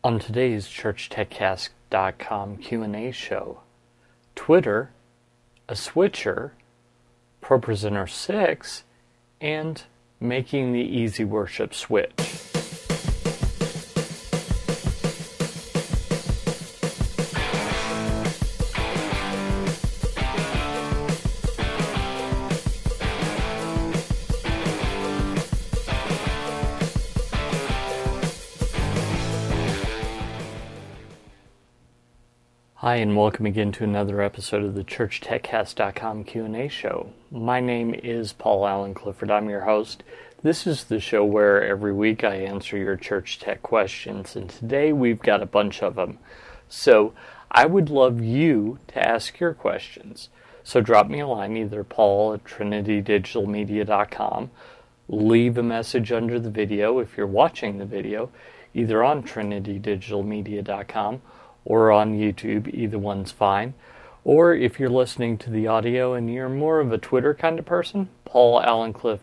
On today's ChurchTechCast.com Q&A show, Twitter, a switcher, ProPresenter 6, and making the easy worship switch. Hi, and welcome again to another episode of the ChurchTechCast.com Q&A show. My name is Paul Allen Clifford. I'm your host. This is the show where every week I answer your church tech questions, and today we've got a bunch of them. So I would love you to ask your questions. So drop me a line, either paul@trinitydigitalmedia.com. Leave a message under the video if you're watching the video, either on trinitydigitalmedia.com or on YouTube. Either one's fine. Or if you're listening to the audio and you're more of a Twitter kind of person, Paul Allencliffe,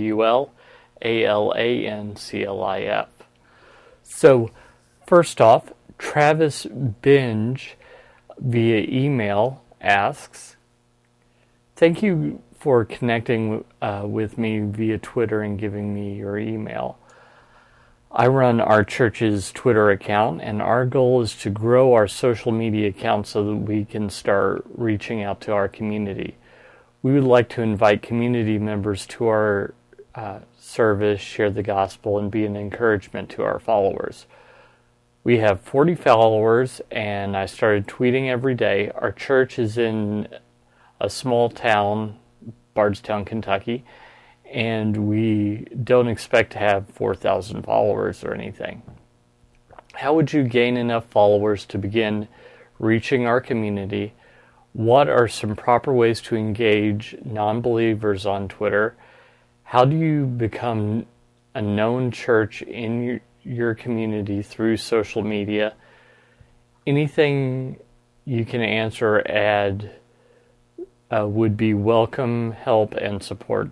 PaulAllancliffe. So, first off, Travis Binge via email asks, thank you for connecting with me via Twitter and giving me your email. I run our church's Twitter account, and our goal is to grow our social media account so that we can start reaching out to our community. We would like to invite community members to our service, share the gospel, and be an encouragement to our followers. We have 40 followers, and I started tweeting every day. Our church is in a small town, Bardstown, Kentucky, and we don't expect to have 4,000 followers or anything. How would you gain enough followers to begin reaching our community? What are some proper ways to engage non-believers on Twitter? How do you become a known church in your community through social media? Anything you can answer or add would be welcome, help, and support.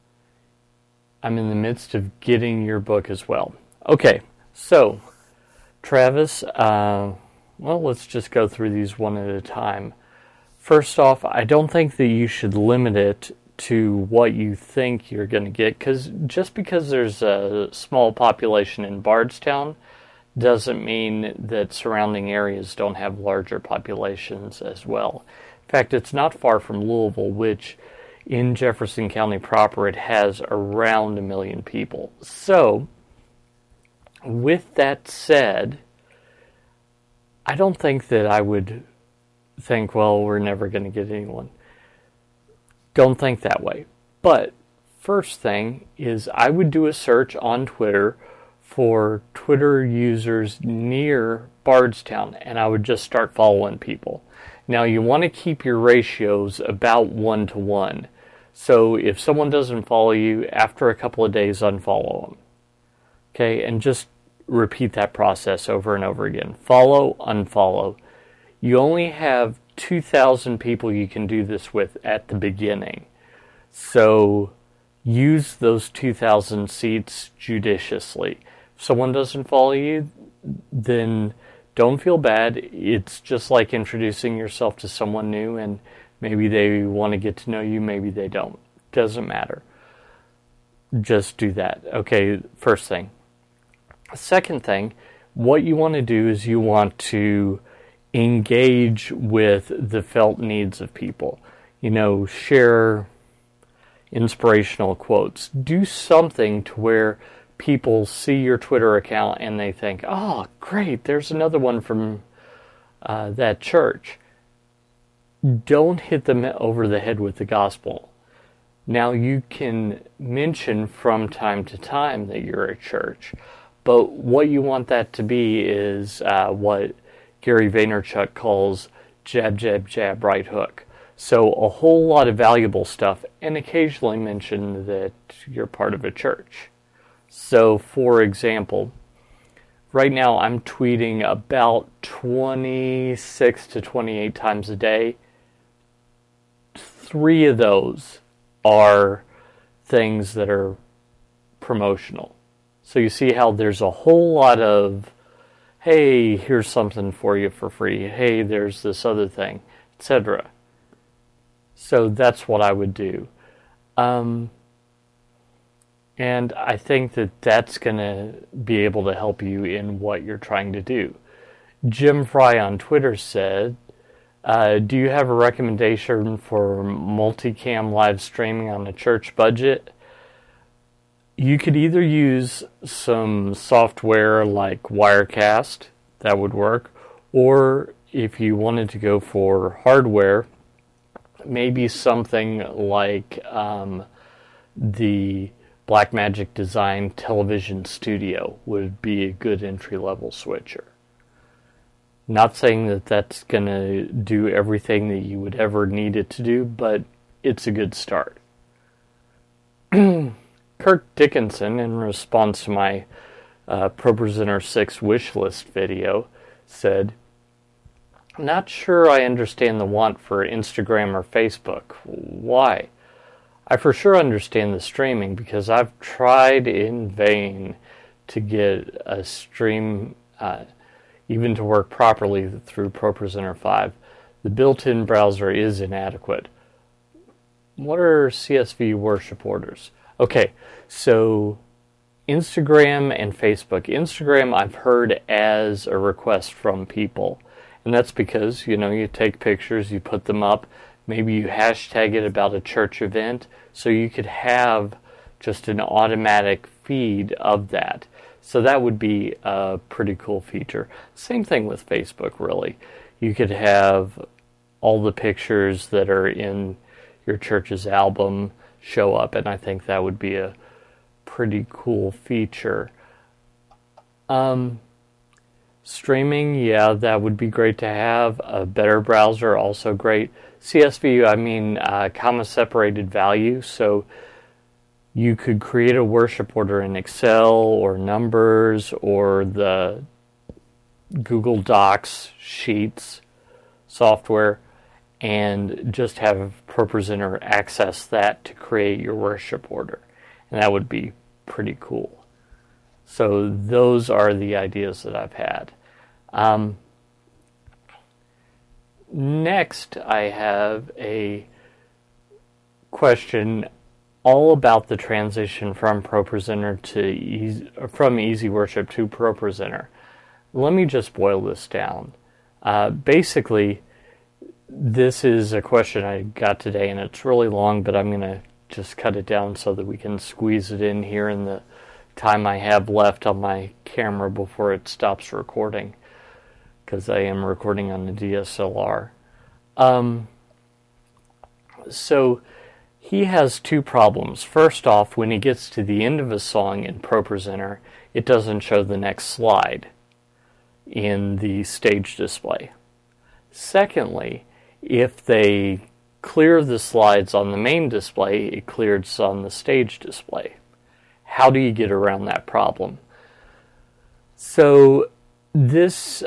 I'm in the midst of getting your book as well. Okay, so, Travis, let's just go through these one at a time. First off, I don't think that you should limit it to what you think you're going to get, because just because there's a small population in Bardstown doesn't mean that surrounding areas don't have larger populations as well. In fact, it's not far from Louisville, which in Jefferson County proper, it has around 1 million people. So, with that said, I don't think that I would think, well, we're never going to get anyone. Don't think that way. But, first thing is I would do a search on Twitter for Twitter users near Bardstown, and I would just start following people. Now, you want to keep your ratios about 1-to-1. So if someone doesn't follow you, after a couple of days, unfollow them. Okay, and just repeat that process over and over again. Follow, unfollow. You only have 2,000 people you can do this with at the beginning. So use those 2,000 seats judiciously. If someone doesn't follow you, then don't feel bad. It's just like introducing yourself to someone new, and maybe they want to get to know you, maybe they don't. Doesn't matter. Just do that. Okay, first thing. Second thing, what you want to do is you want to engage with the felt needs of people. Share inspirational quotes. Do something to where people see your Twitter account and they think, oh, great, there's another one from that church. Don't hit them over the head with the gospel. Now, you can mention from time to time that you're a church, but what you want that to be is what Gary Vaynerchuk calls jab, jab, jab, right hook. So a whole lot of valuable stuff, and occasionally mention that you're part of a church. So, for example, right now I'm tweeting about 26 to 28 times a day. 3 of those are things that are promotional. So you see how there's a whole lot of hey, here's something for you for free. Hey, there's this other thing, etc. So that's what I would do. And I think that that's going to be able to help you in what you're trying to do. Jim Fry on Twitter said, do you have a recommendation for multicam live streaming on a church budget? You could either use some software like Wirecast, that would work, or if you wanted to go for hardware, maybe something like the Blackmagic Design Television Studio would be a good entry-level switcher. Not saying that that's going to do everything that you would ever need it to do, but it's a good start. Kirk Dickinson, in response to my ProPresenter 6 wishlist video, said, "Not sure I understand the want for Instagram or Facebook. Why? I for sure understand the streaming because I've tried in vain to get a stream even to work properly through ProPresenter 5. The built-in browser is inadequate. What are CSV worship orders?" Okay, so Instagram and Facebook. Instagram I've heard as a request from people. And that's because, you take pictures, you put them up, maybe you hashtag it about a church event, so you could have just an automatic feed of that. So that would be a pretty cool feature. Same thing with Facebook, really. You could have all the pictures that are in your church's album show up, and I think that would be a pretty cool feature. Streaming, yeah, that would be great to have. A better browser, also great. CSV, comma-separated value, so you could create a worship order in Excel or Numbers or the Google Docs Sheets software, and just have ProPresenter access that to create your worship order. And that would be pretty cool. So those are the ideas that I've had. Next, I have a question all about the transition from ProPresenter from Easy Worship to ProPresenter. Let me just boil this down. Basically, this is a question I got today, and it's really long, but I'm going to just cut it down so that we can squeeze it in here in the time I have left on my camera before it stops recording, because I am recording on the DSLR. So he has two problems. First off, when he gets to the end of a song in ProPresenter, it doesn't show the next slide in the stage display. Secondly, if they clear the slides on the main display, it clears on the stage display. How do you get around that problem? So this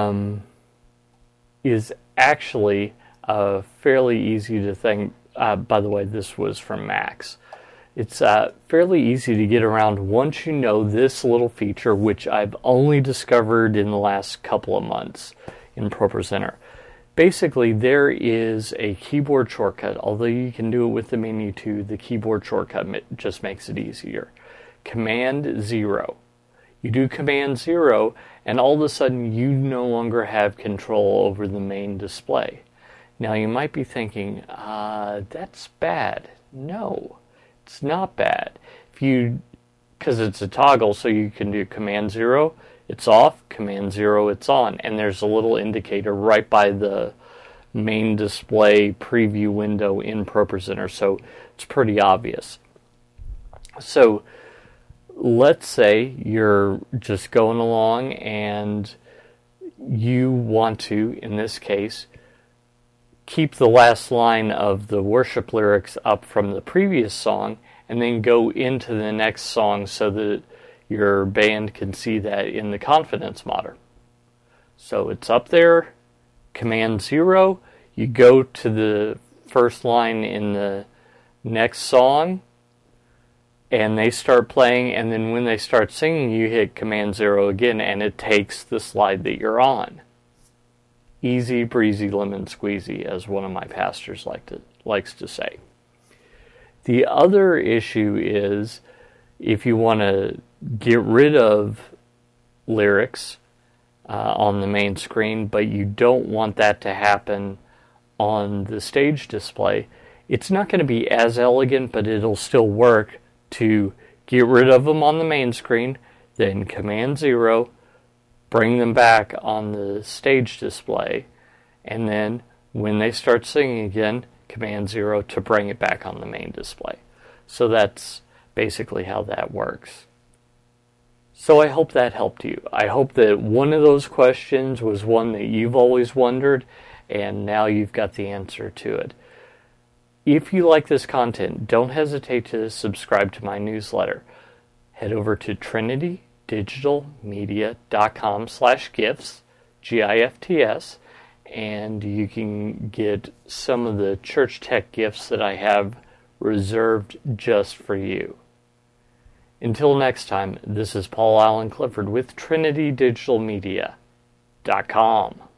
is actually fairly easy to think. By the way, this was from Max. It's fairly easy to get around once you know this little feature, which I've only discovered in the last couple of months in ProPresenter. Basically, there is a keyboard shortcut. Although you can do it with the menu too, the keyboard shortcut just makes it easier. Command 0. You do Command 0, and all of a sudden you no longer have control over the main display. Now you might be thinking, that's bad. No, it's not bad. Because it's a toggle, so you can do Command 0, it's off, Command 0, it's on. And there's a little indicator right by the main display preview window in ProPresenter, so it's pretty obvious. So let's say you're just going along and you want to, in this case, keep the last line of the worship lyrics up from the previous song and then go into the next song so that your band can see that in the confidence monitor. So it's up there, Command 0, you go to the first line in the next song, and they start playing, and then when they start singing, you hit Command 0 again, and it takes the slide that you're on. Easy breezy lemon squeezy, as one of my pastors likes to say. The other issue is if you want to get rid of lyrics on the main screen, but you don't want that to happen on the stage display, it's not going to be as elegant, but it'll still work to get rid of them on the main screen, then Command 0, bring them back on the stage display, and then when they start singing again, Command 0 to bring it back on the main display. So that's basically how that works. So I hope that helped you. I hope that one of those questions was one that you've always wondered, and now you've got the answer to it. If you like this content, don't hesitate to subscribe to my newsletter. Head over to trinitydigitalmedia.com/gifts, GIFTS, and you can get some of the church tech gifts that I have reserved just for you. Until next time, this is Paul Allen Clifford with trinitydigitalmedia.com.